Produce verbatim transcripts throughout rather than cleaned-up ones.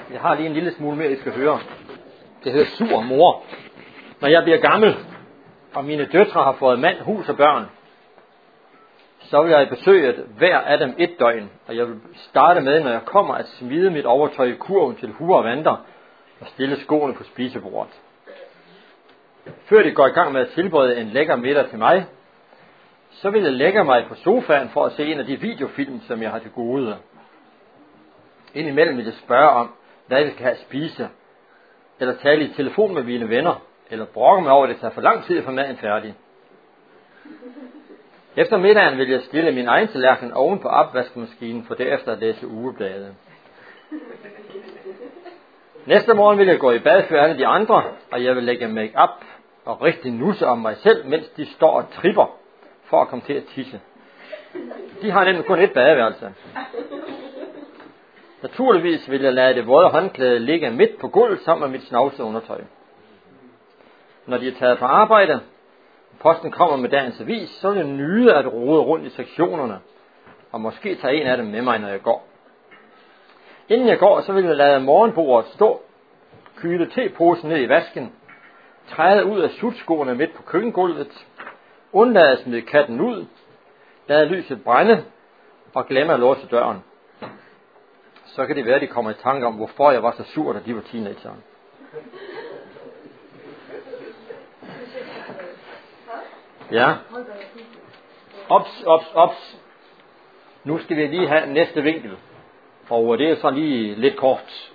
Jeg har lige en lille smule mere, I skal høre. Det hedder sur mor. Når jeg bliver gammel, og mine døtre har fået mand, hus og børn, så vil jeg besøge hver af dem et døgn, og jeg vil starte med, når jeg kommer, at smide mit overtøj i kurven til huer og vanter, og stille skoene på spisebordet. Før de går i gang med at tilberede en lækker middag til mig, så vil jeg lægge mig på sofaen for at se en af de videofilm, som jeg har til gode. Indimellem vil jeg spørge om, hvad jeg skal have at spise, eller tale i telefon med mine venner, eller brokke mig over, at det tager for lang tid for maden færdig. Efter middagen vil jeg stille min egen tallerken oven på opvaskemaskinen, for derefter at læse ugeblade. Næste morgen vil jeg gå i bad før alle de andre, og jeg vil lægge make-up og rigtig nusse om mig selv, mens de står og tripper for at komme til at tisse. De har nemlig kun et badeværelse. Naturligvis vil jeg lade det våde håndklæde ligge midt på gulvet sammen med mit snavse undertøj. Når de er taget på arbejde, posten kommer med dagens avis, så vil jeg nyde at rode rundt i sektionerne, og måske tage en af dem med mig, når jeg går. Inden jeg går, så vil jeg lade morgenbordet stå, kyle teposen ned i vasken, træde ud af sutskoene midt på køkkengulvet, undlade at smide katten ud, lade lyset brænde og glemme at låse døren. Så kan det være, at de kommer i tanke om, hvorfor jeg var så sur, da de var teenager. Ja. Ops, ops, ops. Nu skal vi lige have næste vinkel. Og det er så lige lidt kort.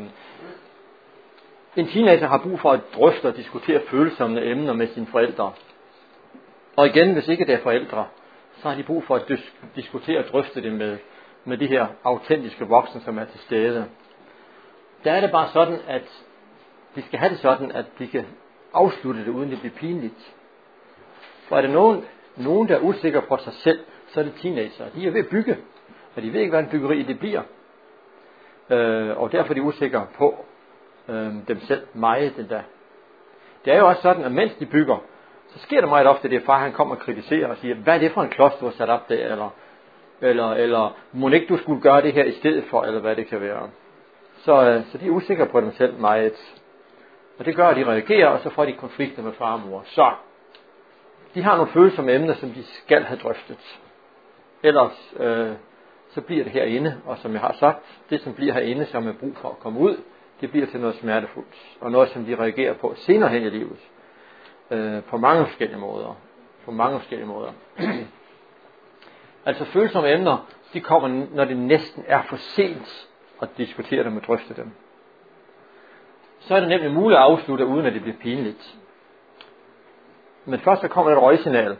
En teenager har brug for at drøfte og diskutere følsomme emner med sine forældre. Og igen, hvis ikke det er forældre, så har de brug for at dis- diskutere og drøfte det med, med de her autentiske voksne, som er til stede. Der er det bare sådan, at de skal have det sådan, at de kan afslutte det, uden det bliver pinligt. For er der nogen, nogen, der er usikre på sig selv, så er det teenager. De er ved at bygge, og de ved ikke, hvad en byggeri det bliver. Øh, og derfor er de usikre på øh, dem selv meget endda. Det er jo også sådan, at mens de bygger, så sker der meget ofte det, at far han kommer og kritiserer og siger, hvad er det for en klods, du har sat op der, eller, eller, eller må ikke du skulle gøre det her i stedet for, eller hvad det kan være. Så, øh, så de er usikre på dem selv meget. Og det gør, at de reagerer, og så får de konflikter med far og mor. Så de har nogle følsomme emner, som de skal have drøftet. Ellers øh, så bliver det herinde, og som jeg har sagt, det som bliver herinde, som er brug for at komme ud, det bliver til noget smertefuldt, og noget som de reagerer på senere hen i livet, øh, på mange forskellige måder. På mange forskellige måder. Altså følsomme emner, de kommer, når det næsten er for sent at diskutere dem og drøfte dem. Så er det nemlig muligt at afslutte, uden at det bliver pinligt. Men først så kommer der et røgsignal.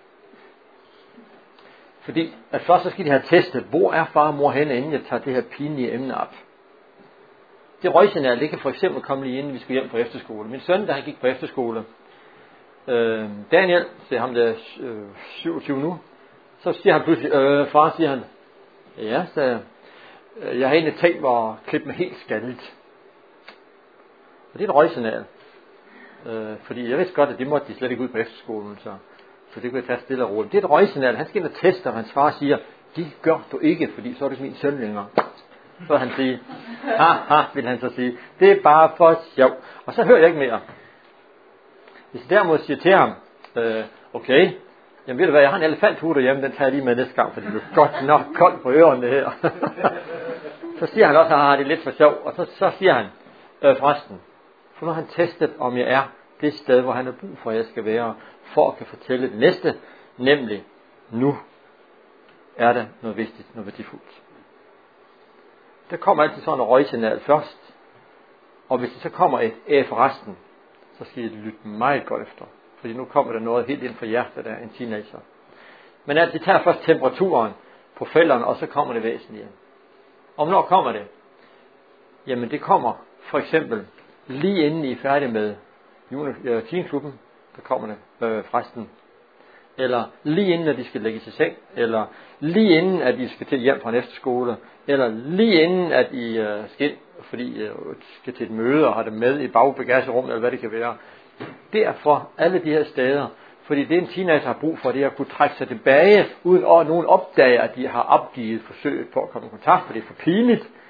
Fordi at først så skal de have testet, hvor er far og mor henne, inden jeg tager det her pinlige emne op. Det røgsignal, det kan for eksempel komme lige inden vi skal hjem fra efterskole. Min søn, da han gik på efterskole, øh, Daniel, så ham der øh, syvogtyve nu, så siger han pludselig, øh, far, siger han, ja, så øh, jeg har egentlig tænkt mig at klippe mig helt skaldet. Og det er et røgsignal. Øh, fordi jeg vidste godt, at det måtte de slet ikke ud på efterskolen, så, så det kunne jeg tage stille og roligt. Det er et røgsignal. Han skal ind og teste, og hans far siger, det gør du ikke, fordi så er det min søn længere. Så vil han sige, ha, ha, vil han så sige, det er bare for sjov. Og så hører jeg ikke mere. Hvis jeg derimod siger til ham, øh, okay, jamen ved du hvad, jeg har en elefanthue derhjemme, den tager jeg lige med næste gang, fordi det er godt nok koldt på ørerne det her. Så siger han også, at han har det lidt for sjov, og så, så siger han, øh, forresten, for nu har han testet, om jeg er det sted, hvor han har brug for, at jeg skal være, for at kan fortælle det næste, nemlig, nu er der noget vigtigt, noget værdifuldt. Der kommer altid sådan en røgsignal først, og hvis det så kommer et æ for resten, så skal I lytte meget godt efter, fordi nu kommer der noget helt ind for hjertet af en teenager. Men altså, de tager først temperaturen på fælderne, og så kommer det væsentlige. Og hvornår kommer det? Jamen det kommer for eksempel lige inden I er færdige med teenklubben, der kommer det øh, forresten. Eller lige inden, at de skal lægge i seng. Eller lige inden, at I skal til hjem fra en efterskole. Eller lige inden, at I øh, skal ind, fordi I øh, skal til et møde og har det med i bagbagagerummet, eller hvad det kan være. Derfor alle de her steder. Fordi det en teenager har brug for, det er at kunne trække sig tilbage, uden at nogen opdager, at de har opgivet forsøget på at komme i kontakt, for det er for pinligt.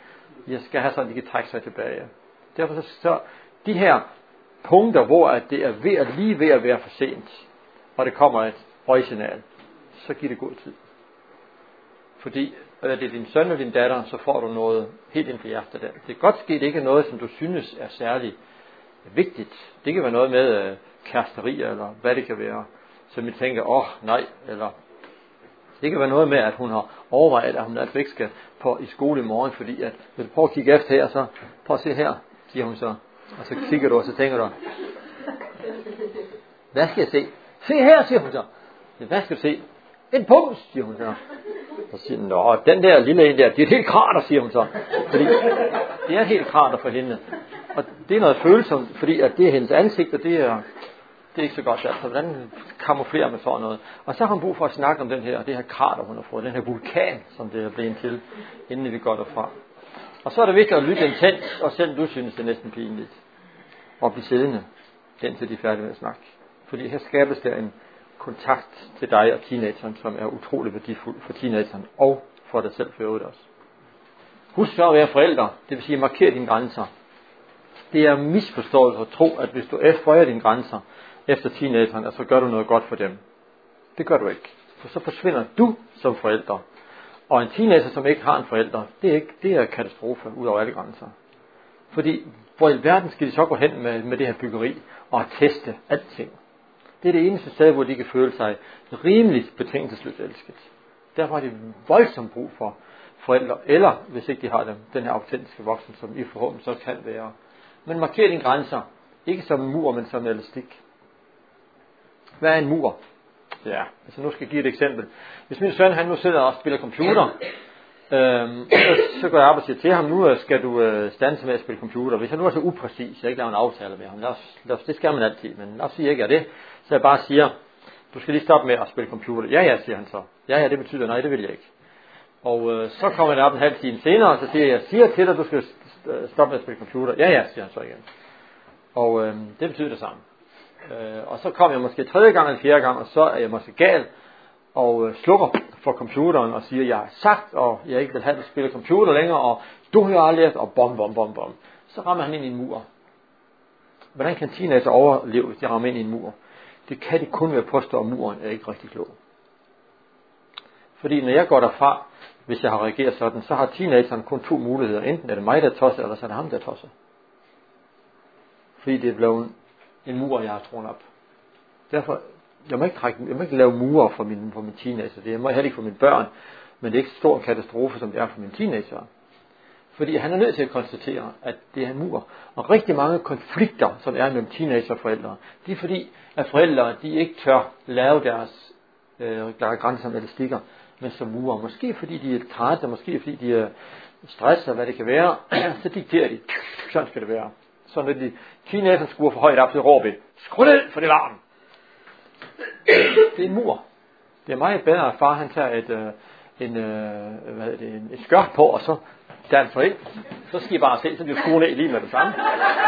jeg skal have sådan, at de kan trække sig tilbage. Derfor så, så de her punkter, hvor at det er ved at lige ved at være for sent, og det kommer et røgsignal, så giv det god tid. Fordi er det din søn og din datter, så får du noget helt ind for hjertet der. Det kan godt ske, det ikke er noget, som du synes er særlig vigtigt. Det kan være noget med øh, kæresteri, eller hvad det kan være, som I tænker, åh oh, nej, eller det kan være noget med, at hun har overvejet, at hun altså ikke skal på i skole i morgen, fordi at, hvis du prøver at kigge efter her, så prøv at se her, siger hun så. Og så kigger du, og så tænker du, hvad skal jeg se? Se her, siger hun så. Hvad skal du se? En punkt, siger hun så. Så siger hun, nå, den der lille en der, det er et helt krater, siger hun så. Fordi det er et helt krater for hende. Og det er noget følsomt, fordi at det er hendes ansigt, og det er, det er ikke så godt. Altså, hvordan kamuflerer man sådan noget? Og så har hun brug for at snakke om den her, det her krater, hun har fået, den her vulkan, som det er blevet til, inden vi går derfra. Og så er det vigtigt at lytte intens, og selv du synes, det er næsten pinligt. Og blive siddende, indtil de er færdige med at snakke. Fordi her skabes der en kontakt til dig og teenageren, som er utrolig værdifuld for teenageren, og for dig selv for øvrigt også. Husk så at være forældre, det vil sige markere dine grænser. Det er misforstået at tro, at hvis du føjer dine grænser efter teenageren, så gør du noget godt for dem. Det gør du ikke. For så forsvinder du som forælder. Og en teenager, som ikke har en forælder, det er, ikke, det er katastrofe ud over alle grænser. Fordi hvor i verden skal de så gå hen med, med det her byggeri og teste alting. Det er det eneste sted, hvor de kan føle sig rimeligt betingelsesløst elsket. Derfor har de voldsomt brug for forældre, eller hvis ikke de har dem, den her autentiske voksen, som I forhåbentlig så kan være. Men marker dine grænser, ikke som en mur, men som en elastik. Hvad er en mur? Ja, altså nu skal jeg give et eksempel. Hvis min søn, han nu sidder og spiller computer, øhm, så, så går jeg op og siger til ham, nu skal du øh, standse med at spille computer. Hvis jeg nu er så upræcis, jeg ikke laver en aftale med ham, lad os, lad os, det skal man altid, men lad os sige, jeg ikke er det, så jeg bare siger, du skal lige stoppe med at spille computer. Ja, ja, siger han så. Ja, ja, det betyder, nej, det vil jeg ikke. Og øh, så kommer jeg op en halv time senere, og så siger jeg, jeg siger til dig, du skal stoppe med at spille computer. Ja, ja, siger han så igen. Og øh, det betyder det samme. Øh, og så kommer jeg måske tredje gang eller fjerde gang, og så er jeg måske gal, og øh, slukker for computeren og siger, jeg har sagt, og jeg ikke vil have, at du spiller computer længere, og du har aldrig lært, og bom, bom, bom, bom. Så rammer han ind i en mur. Hvordan kan teenager overleve, hvis de rammer ind i en mur? Det kan de kun ved at påstå, at muren er ikke rigtig klog. Fordi når jeg går derfra, hvis jeg har reageret sådan, så har teenageren kun to muligheder. Enten er det mig, der tosser, eller så er det ham, der tosser. Fordi det er blevet en mur, jeg har troet op. Derfor, jeg må ikke, trække, jeg må ikke lave murer for min, for min teenager. Det må jeg heller ikke for mine børn. Men det er ikke så stor en katastrofe, som det er for mine teenager. Fordi han er nødt til at konstatere, at det er en mur. Og rigtig mange konflikter, som er mellem teenager og forældre, det er fordi, at forældre, de ikke tør lave deres øh, grænser med elastikker, men som murer. Måske fordi de er trætte, måske fordi de er stresset, hvad det kan være, så dikterer de, sådan skal det være. Så når de teenager skruer for højt op, så råber de, skru ned, for det er varmt. Det er en mur. Det er meget bedre, at far han tager et, øh, en, øh, hvad det, en, et skørt på, og så danser ind. Så skal I bare se, så bliver skruet ned lige med det samme.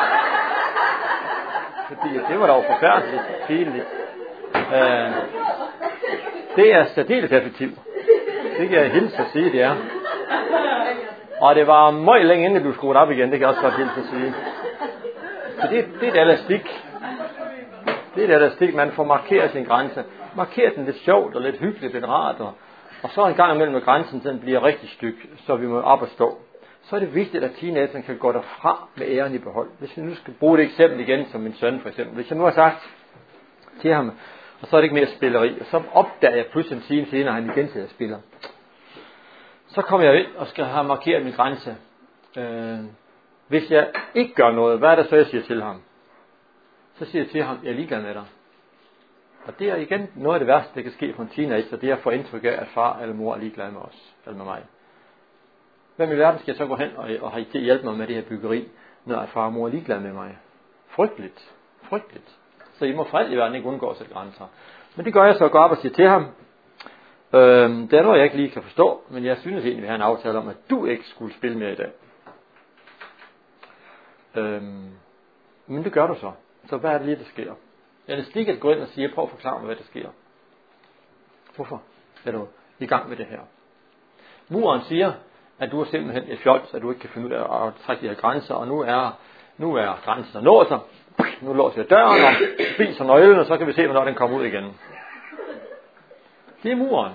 Fordi det var dog forfærdeligt, pinligt. Øh, det er særdeles effektivt. Det kan jeg hilse at sige, det er. Og det var meget længe inden det blev skruet op igen, det kan jeg også godt hilse at sige. Så det, det er et elastik. Det er et elastik, man får markeret sin grænse. Markeret den lidt sjovt og lidt hyggeligt, lidt rart. Og, og så en gang imellem med grænsen, så den bliver rigtig styk, så vi må op og stå. Så er det vigtigt, at teenageren kan gå derfra med æren i behold. Hvis vi nu skal bruge det eksempel igen, som min søn for eksempel. Hvis jeg nu har sagt til ham, og så er det ikke mere spilleri, og så opdager jeg pludselig en time senere, at han igen sidder og spiller. Så kommer jeg ind og skal have markeret min grænse. Øh, hvis jeg ikke gør noget, hvad er det så, jeg siger til ham? Så siger jeg til ham, jeg er ligeglad med dig. Og det er igen noget af det værste, der kan ske for en teenager, det er at få indtryk af, at far eller mor er ligeglad med os, eller med mig. Hvem i verden skal jeg så gå hen og, og have til at hjælpe mig med det her byggeri, når far og mor er ligeglad med mig? Frygteligt. Frygteligt. Så I må for alt i verden ikke undgå at sætte grænser. Men det gør jeg så at gå op og sige til ham, øhm, det er noget, jeg ikke lige kan forstå, men jeg synes egentlig, vi har en aftale om, at du ikke skulle spille mere i dag. Øhm, men det gør du så. Så hvad er det lige, der sker? Jeg er stik at gå ind og sige, prøv at forklare mig, hvad der sker. Hvorfor er du i gang med det her? Muren siger, at du er simpelthen et fjols, at du ikke kan finde ud af at trække de her grænser, og nu er, nu er grænsen der nået sig. Nu låser jeg døren og spiser nøglen, og så kan vi se, hvornår den kommer ud igen. Det er muren.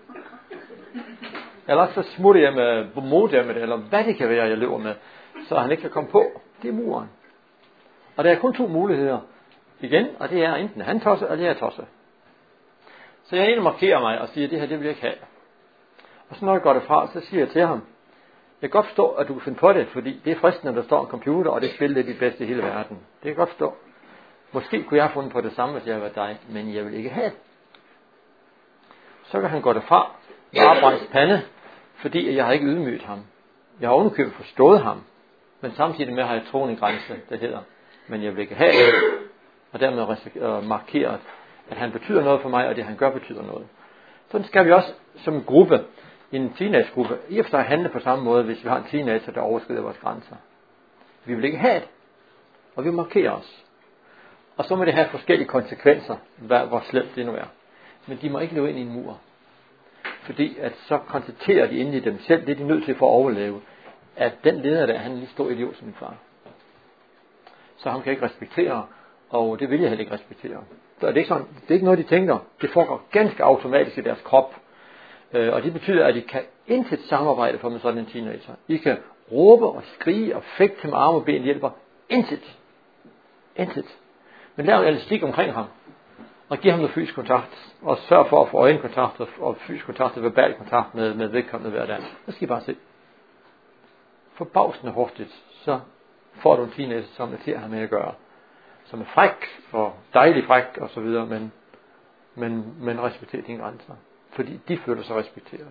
Eller så smutter jeg med modemmet, eller hvad det kan være, jeg løber med, så han ikke kan komme på. Det er muren. Og der er kun to muligheder igen, og det er enten han tosser, eller jeg er tosser. Så jeg egentlig markerer mig og siger, det her, det vil jeg ikke have. Og så når jeg går derfra, så siger jeg til ham, jeg kan godt forstå, at du kan finde på det, fordi det er fristende, når der står en computer, og det spil er det bedste i hele verden. Det kan jeg godt forstå. Måske kunne jeg have fundet på det samme, hvis jeg var dig, men jeg vil ikke have det. Så kan han gå derfra med arbejds pande, fordi jeg har ikke ydmyget ham. Jeg har ovenikøbet forstået ham, men samtidig med har jeg troen en grænse, der hedder, men jeg vil ikke have det, og dermed markeret, at han betyder noget for mig, og det han gør betyder noget. Sådan skal vi også som gruppe, i en teenagegruppe, i og for sig handle på samme måde, hvis vi har en teenager, der overskrider vores grænser. Vi vil ikke have det, og vi markerer os. Og så må det have forskellige konsekvenser, hvor slemt det nu er. Men de må ikke løbe ind i en mur. Fordi at så konstaterer de inde i dem selv, det er de nødt til for at overleve, at den leder der, han er lige stor idiot som min far. Så han kan ikke respektere, og det vil jeg heller ikke respektere. Så det er ikke sådan, det er ikke noget, de tænker. Det foregår ganske automatisk i deres krop. Og det betyder, at I kan intet samarbejde for med sådan en teenager. I kan råbe og skrige og fægte med arme og ben hjælper. Intet. Intet. Men lav en elastik omkring ham. Og giv ham noget fysisk kontakt. Og sørg for at få øjenkontakt og fysisk kontakt og verbal kontakt med, med vedkommende hver dag. Så skal I bare se. Forbavsende hurtigt, så får du en teenager, som er til at have med at gøre. Som er fræk og dejlig fræk og så videre, men, men, men respekterer dine grænser. Fordi de føler sig respekteret.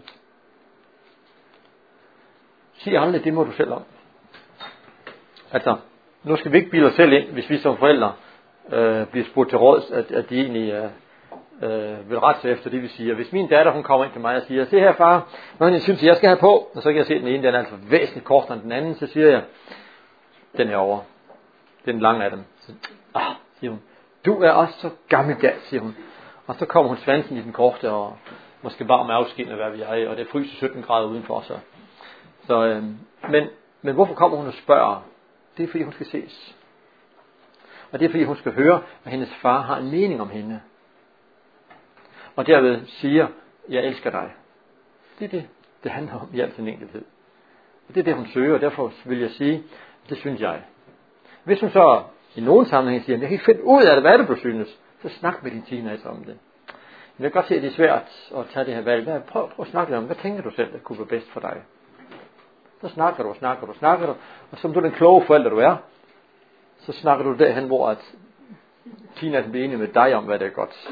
Sig aldrig, det må du selv om. Altså, nu skal vi ikke bilde os selv ind, hvis vi som forældre øh, bliver spurgt til råds, at, at de egentlig øh, øh, vil rette sig efter det, vi siger. Hvis min datter, hun kommer ind til mig og siger, se her far, hvad jeg synes, jeg skal have på, og så kan jeg se den ene, den er altså væsentligt kortere end den anden, så siger jeg, den er over. Den lange af dem. Så, ah, siger hun, du er også så gammeldags, siger hun. Og så kommer hun svansen i den korte, og måske bare med afskin af hvad vi er, og det fryser sytten grader udenfor sig. Så, øh, men, men hvorfor kommer hun og spørger? Det er fordi hun skal ses. Og det er fordi hun skal høre, at hendes far har en mening om hende. Og derved siger, jeg elsker dig. Det er det, det handler om i al sin enkelhed. Og det er det hun søger, og derfor vil jeg sige, det synes jeg. Hvis hun så i nogen sammenhæng siger, jeg kan ikke finde ud af det, hvad det du synes, så snak med din teenager om det. Jeg kan godt se, at det er svært at tage det her valg. Prøv, prøv at snakke lidt om, hvad tænker du selv, der kunne være bedst for dig? Så snakker du, og snakker du, og snakker du. Og som du er den kloge forælder, du er, så snakker du derhen, hvor at teenageren bliver enig med dig om, hvad det er godt.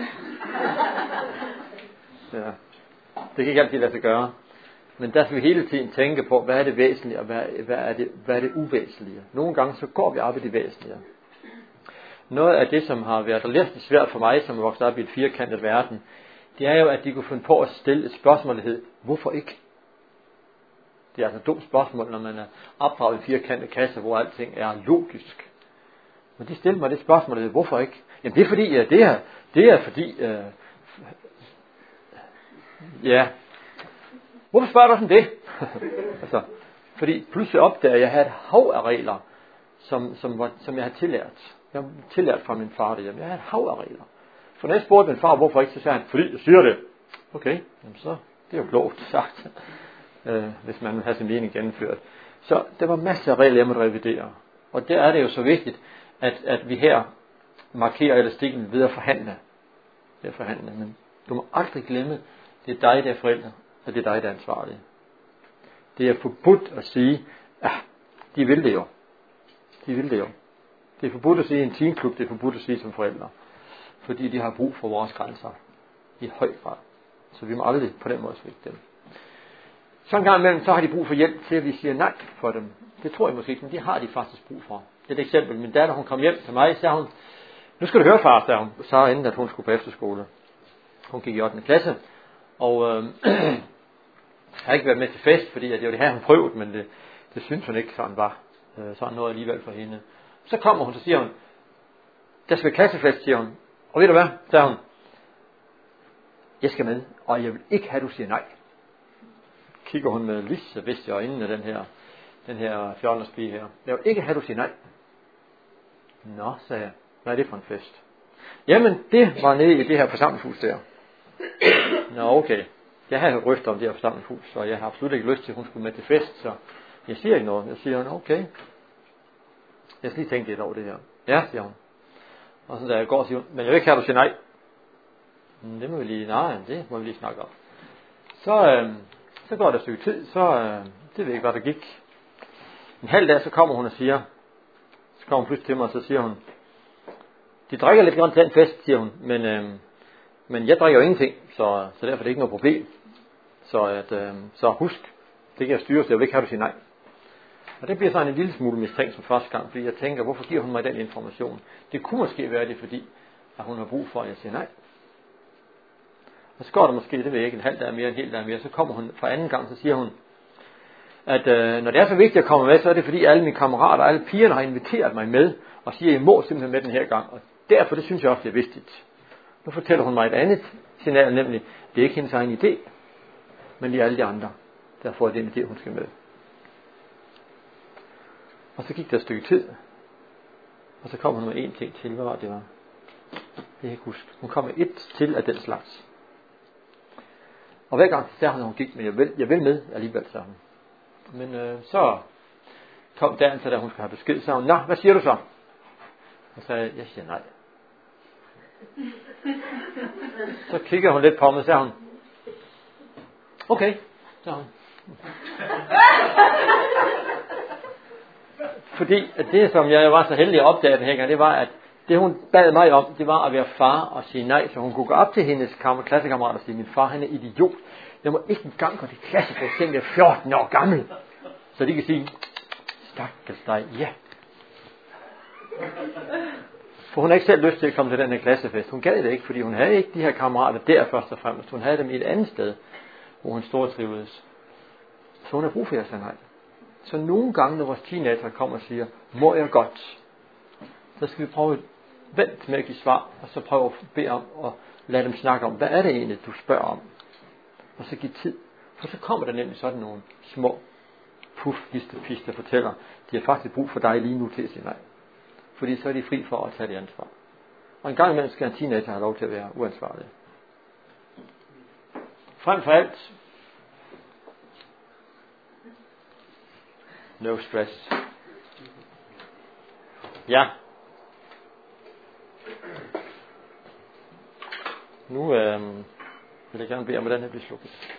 Ja. Det kan ikke altid lade sig gøre. Men der skal vi hele tiden tænke på, hvad er det væsentlige, og hvad, hvad, er, det, hvad er det uvæsentlige. Nogle gange så går vi op i det væsentlige. Noget af det, som har været lidt svært for mig, som er vokset op i et firkantet verden, det er jo, at de kunne finde på at stille et spørgsmål, der hedder, hvorfor ikke? Det er altså et dumt spørgsmål, når man er opdraget i firkantede kasser, hvor alting er logisk. Men de stiller mig det spørgsmål, der hedder, hvorfor ikke? Jamen det er fordi, ja, det er, det er fordi, øh, ja, hvorfor spørger du sådan det? altså, fordi pludselig opdager jeg, at jeg havde et hav af regler, som, som, var, som jeg havde tillært. Jeg har tillært fra min far det. Jeg havde et hav af regler. For når jeg spurgte min far, hvorfor ikke, så sagde han, fordi jeg siger det. Okay, jamen så, det er jo klogt sagt, øh, hvis man vil have sin mening gennemført. Så der var masser af regler, jeg måtte revidere. Og der er det jo så vigtigt, at, at vi her markerer elastikken ved at forhandle. Det er forhandle, men du må aldrig glemme, det er dig, der er forældre, og det er dig, der er ansvarlig. Det er forbudt at sige, ja, de vil det jo. De vil det jo. Det er forbudt at sige i en teenklub, det er forbudt at sige som forældre. Fordi de har brug for vores grænser. I høj grad. Så vi må aldrig på den måde svigte dem. Så en gang imellem, så har de brug for hjælp til, at vi siger nej for dem. Det tror jeg måske ikke, men det har de faktisk brug for. Det er et eksempel. Min datter, hun kom hjem til mig, sagde hun, nu skal du høre far, sagde hun, så inden at hun skulle på efterskole. Hun gik i ottende klasse, og øh, har ikke været med til fest, fordi det var det her, hun prøvede, men det, det synes hun ikke, sådan var. Øh, sådan noget alligevel for hende. Så kommer hun, så siger hun, der skal være klassefest, siger hun. Og ved du hvad, sagde hun, jeg skal med, og jeg vil ikke have, at du siger nej. kigger hun med lyse vist i øjnene, den her, den her fjorten-årspige her. Jeg vil ikke have, du siger nej. Nå, sagde jeg. Hvad er det for en fest? Jamen, det var nede i det her forsamlingshus der. Nå, okay. Jeg har hørt rygter om det her forsamlingshus, så jeg har absolut ikke lyst til, at hun skulle med til fest, så jeg siger ikke noget. Jeg siger, okay. Jeg skal lige tænke lidt over det her. Ja, siger hun. Og så da jeg går, siger hun, men jeg vil ikke have, du siger nej. Det må vi lige, nej, det må vi lige snakke om. Så, øh, så går der et stykke tid, så, øh, det ved jeg ikke, hvad der gik. En halv dag, så kommer hun og siger, så kommer hun pludselig til mig, og så siger hun, de drikker lidt grann til den fest, siger hun, men, øh, men jeg drikker jo ingenting, så, så derfor er det ikke noget problem. Så, at, øh, så husk, det kan jeg styre, så jeg vil ikke have, du siger nej. Og det bliver sådan en lille smule mistænkt som første gang, fordi jeg tænker, hvorfor giver hun mig den information? Det kunne måske være det, fordi at hun har brug for, at jeg siger nej. Og så går der måske, det ved jeg ikke, en halv dag mere, en hel dag mere, så kommer hun for anden gang, så siger hun, at øh, når det er så vigtigt at komme med, så er det fordi alle mine kammerater, alle pigerne har inviteret mig med, og siger, at jeg må simpelthen med den her gang. Og derfor, det synes jeg også, det er vigtigt. Nu fortæller hun mig et andet signal, nemlig, det er ikke hendes egen idé, men det er alle de andre, der har fået den idé, hun skal med. Og så gik der et stykke tid, og så kom hun med en ting til, hvad var det var? Det kan jeg ikke huske. Hun kom med et til af den slags. Og hver gang sagde hun, at hun gik, men jeg vil, jeg vil med alligevel, sagde hun. Men øh, så kom dagen til, da hun skulle have besked, så sagde hun, nå, hvad siger du så? Og så sagde jeg, jeg siger nej. Så kigger hun lidt på mig, og sagde hun, okay, sagde hun. Fordi at det, som jeg var så heldig at opdage den her gang, det var, at det hun bad mig om, det var at være far og sige nej, så hun kunne gå op til hendes klassekammerater og sige, min far, han er idiot. Jeg må ikke engang gå til klassefest, selvom jeg er fjorten år gammel. Så de kan sige, stakkels dig, ja. For hun har ikke selv lyst til at komme til den her klassefest. Hun gad det ikke, fordi hun havde ikke de her kammerater der først og fremmest. Hun havde dem i et andet sted, hvor hun stortrivedes. Så hun har brug for at sige nej. Så nogle gange, når vores teenager kommer og siger, må jeg godt, så skal vi prøve at vente med at give svar, og så prøve at bede om, og lade dem snakke om, hvad er det egentlig, du spørger om? Og så give tid. For så kommer der nemlig sådan nogle små puff, histe, piste, der fortæller, de har faktisk brug for dig lige nu til at sige nej. Fordi så er de fri for at tage det ansvar. Og en gang imellem skal en teenager have lov til at være uansvarlig. Frem for alt, no stress. Ja. Nu øh, vil jeg gerne bede om, hvordan det bliver slukket.